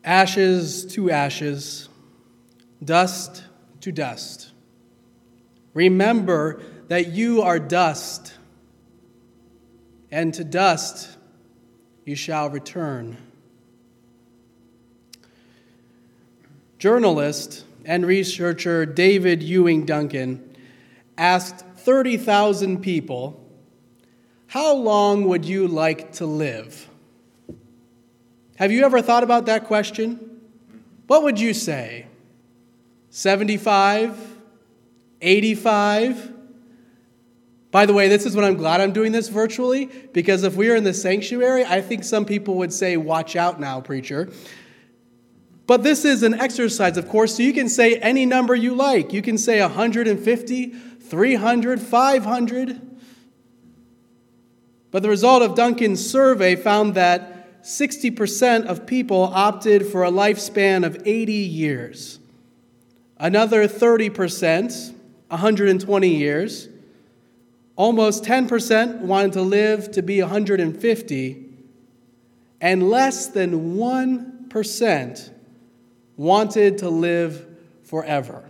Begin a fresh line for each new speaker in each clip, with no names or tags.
Ashes to ashes, dust to dust. Remember that you are dust, and to dust you shall return. Journalist and researcher David Ewing Duncan asked 30,000 people, "How long would you like to live?" Have you ever thought about that question? What would you say? 75? 85? By the way, this is when I'm glad I'm doing this virtually, because if we were in the sanctuary, I think some people would say, "Watch out now, preacher." But this is an exercise, of course, so you can say any number you like. You can say 150, 300, 500. But the result of Duncan's survey found that 60% of people opted for a lifespan of 80 years. Another 30%, 120 years. Almost 10% wanted to live to be 150. And less than 1% wanted to live forever.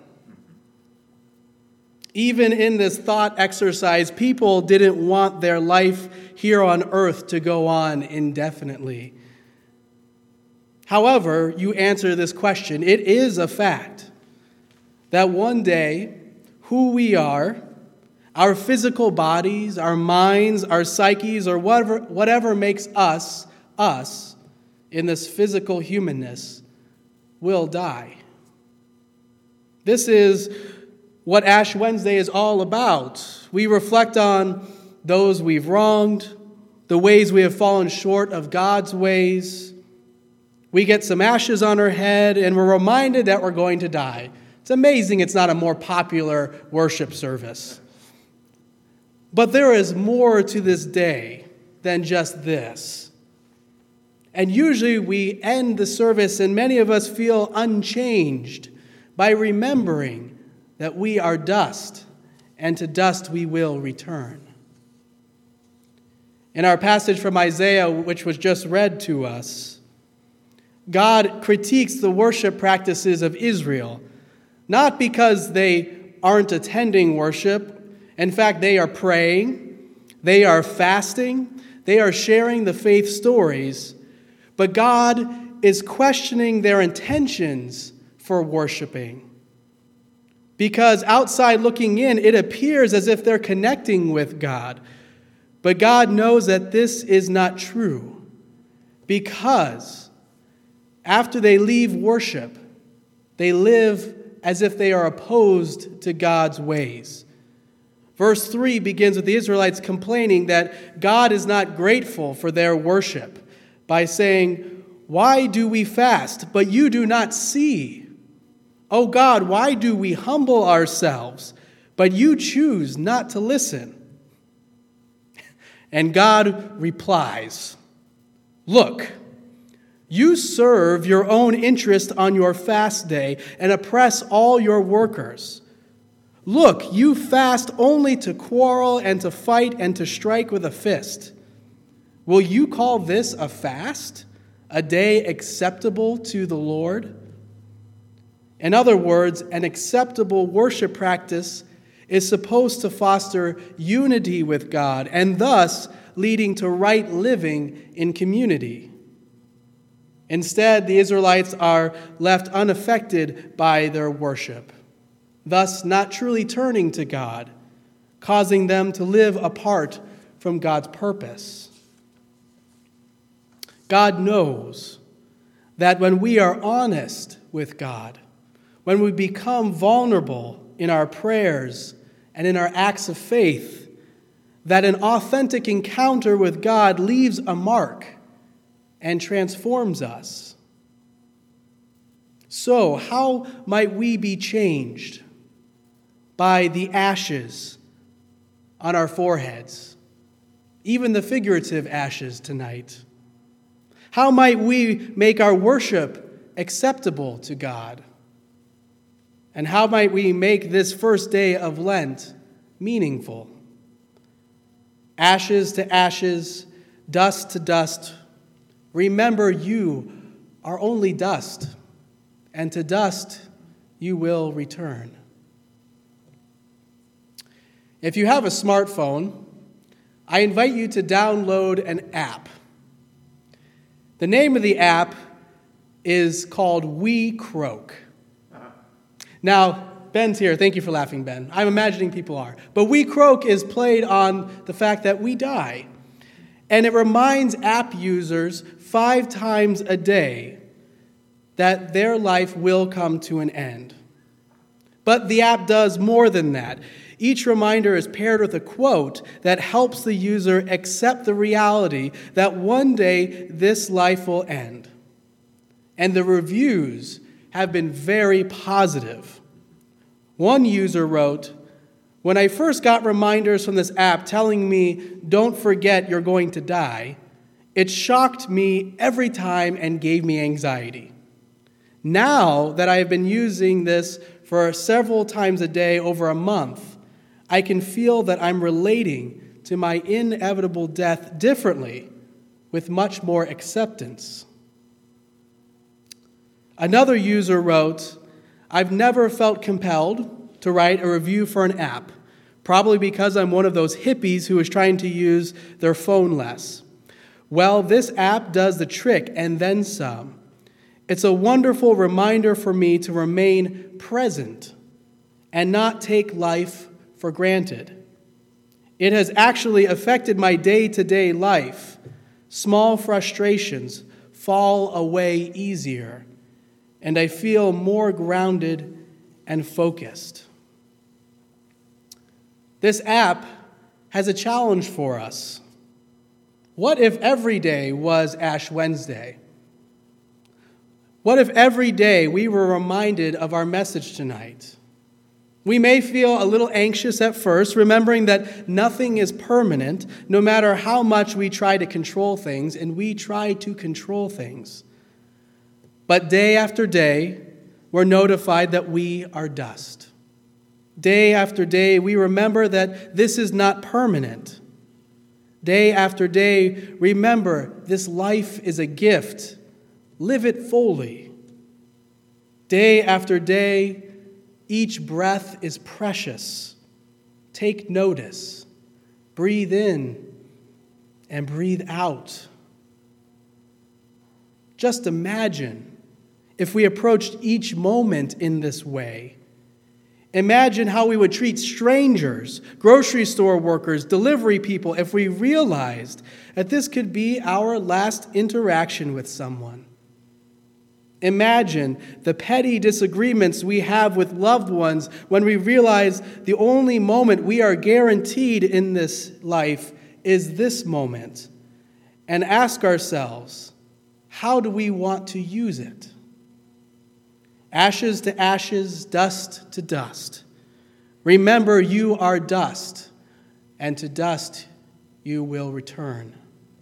Even in this thought exercise, people didn't want their life here on earth to go on indefinitely. However, you answer this question. It is a fact that one day, who we are, our physical bodies, our minds, our psyches, or whatever makes us, us, in this physical humanness, will die. This is what Ash Wednesday is all about. We reflect on those we've wronged, the ways we have fallen short of God's ways. We get some ashes on our head, and we're reminded that we're going to die. It's amazing it's not a more popular worship service. But there is more to this day than just this. And usually we end the service, and many of us feel unchanged by remembering that we are dust, and to dust we will return. In our passage from Isaiah, which was just read to us, God critiques the worship practices of Israel, not because they aren't attending worship. In fact, they are praying, they are fasting, they are sharing the faith stories, but God is questioning their intentions for worshiping. Because outside looking in, it appears as if they're connecting with God. But God knows that this is not true. Because after they leave worship, they live as if they are opposed to God's ways. Verse 3 begins with the Israelites complaining that God is not grateful for their worship by saying, "Why do we fast, but you do not see? Oh God, why do we humble ourselves, but you choose not to listen?" And God replies, "Look, you serve your own interest on your fast day and oppress all your workers. Look, you fast only to quarrel and to fight and to strike with a fist. Will you call this a fast, a day acceptable to the Lord?" In other words, an acceptable worship practice is supposed to foster unity with God and thus leading to right living in community. Instead, the Israelites are left unaffected by their worship, thus not truly turning to God, causing them to live apart from God's purpose. God knows that when we are honest with God, when we become vulnerable in our prayers and in our acts of faith, that an authentic encounter with God leaves a mark and transforms us. So, how might we be changed by the ashes on our foreheads, even the figurative ashes tonight? How might we make our worship acceptable to God? And how might we make this first day of Lent meaningful? Ashes to ashes, dust to dust, remember you are only dust, and to dust you will return. If you have a smartphone, I invite you to download an app. The name of the app is called We Croak. Now, Ben's here. Thank you for laughing, Ben. I'm imagining people are. But We Croak is played on the fact that we die. And it reminds app users 5 times a day that their life will come to an end. But the app does more than that. Each reminder is paired with a quote that helps the user accept the reality that one day this life will end. And the reviews have been very positive. One user wrote, "When I first got reminders from this app telling me, 'Don't forget you're going to die,' it shocked me every time and gave me anxiety. Now that I have been using this for several times a day over a month, I can feel that I'm relating to my inevitable death differently, with much more acceptance." Another user wrote, "I've never felt compelled to write a review for an app, probably because I'm one of those hippies who is trying to use their phone less. Well, this app does the trick and then some. It's a wonderful reminder for me to remain present and not take life for granted. It has actually affected my day-to-day life. Small frustrations fall away easier, and I feel more grounded and focused." This app has a challenge for us. What if every day was Ash Wednesday? What if every day we were reminded of our message tonight? We may feel a little anxious at first, remembering that nothing is permanent, no matter how much we try to control things, and we try to control things. But day after day, we're notified that we are dust. Day after day, we remember that this is not permanent. Day after day, remember this life is a gift. Live it fully. Day after day, each breath is precious. Take notice. Breathe in and breathe out. Just imagine if we approached each moment in this way. Imagine how we would treat strangers, grocery store workers, delivery people, if we realized that this could be our last interaction with someone. Imagine the petty disagreements we have with loved ones when we realize the only moment we are guaranteed in this life is this moment, and ask ourselves, how do we want to use it? Ashes to ashes, dust to dust. Remember, you are dust, and to dust you will return.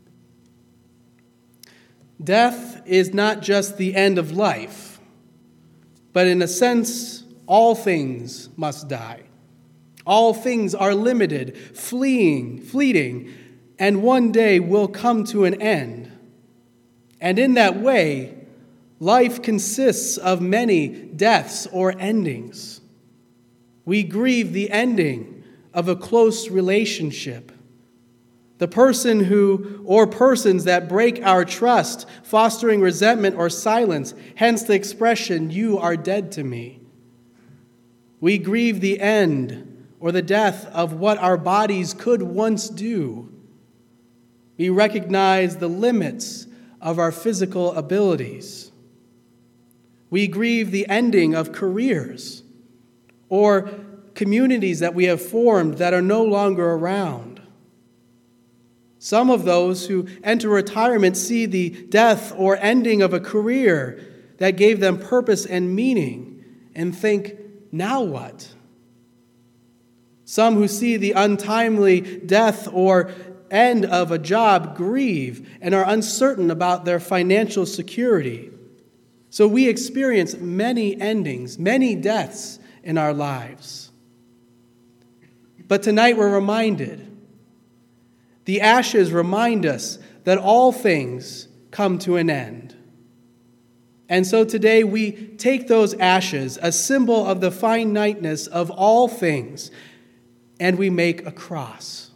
Death is not just the end of life, but in a sense, all things must die. All things are limited, fleeting, and one day will come to an end. And in that way, life consists of many deaths or endings. We grieve the ending of a close relationship. The person who or persons that break our trust, fostering resentment or silence, hence the expression, "You are dead to me." We grieve the end or the death of what our bodies could once do. We recognize the limits of our physical abilities. We grieve the ending of careers or communities that we have formed that are no longer around. Some of those who enter retirement see the death or ending of a career that gave them purpose and meaning and think, now what? Some who see the untimely death or end of a job grieve and are uncertain about their financial security. So we experience many endings, many deaths in our lives. But tonight we're reminded. The ashes remind us that all things come to an end. And so today we take those ashes, a symbol of the finiteness of all things, and we make a cross.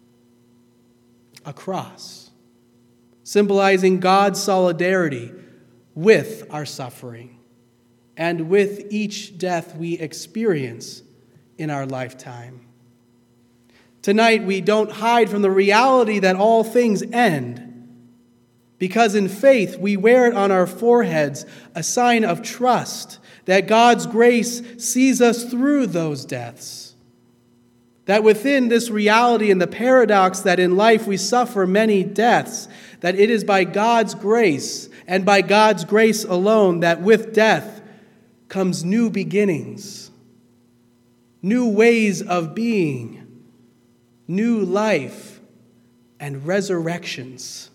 A cross, symbolizing God's solidarity with our suffering and with each death we experience in our lifetime. Tonight, we don't hide from the reality that all things end, because in faith we wear it on our foreheads, a sign of trust that God's grace sees us through those deaths. That within this reality and the paradox that in life we suffer many deaths, that it is by God's grace and by God's grace alone that with death comes new beginnings, new ways of being, new life, and resurrections.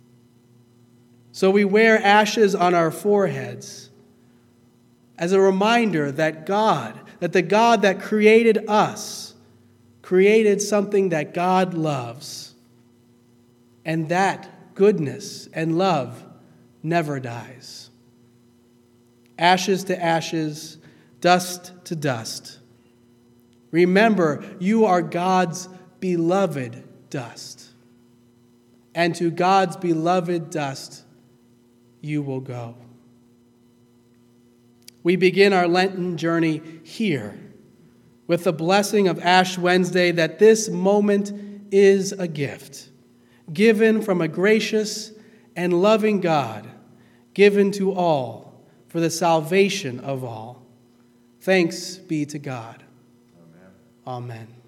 So we wear ashes on our foreheads as a reminder that the God that created us, created something that God loves, and that goodness and love never dies. Ashes to ashes, dust to dust. Remember, you are God's beloved dust, and to God's beloved dust you will go. We begin our Lenten journey here with the blessing of Ash Wednesday that this moment is a gift, given from a gracious and loving God, given to all for the salvation of all. Thanks be to God. Amen. Amen.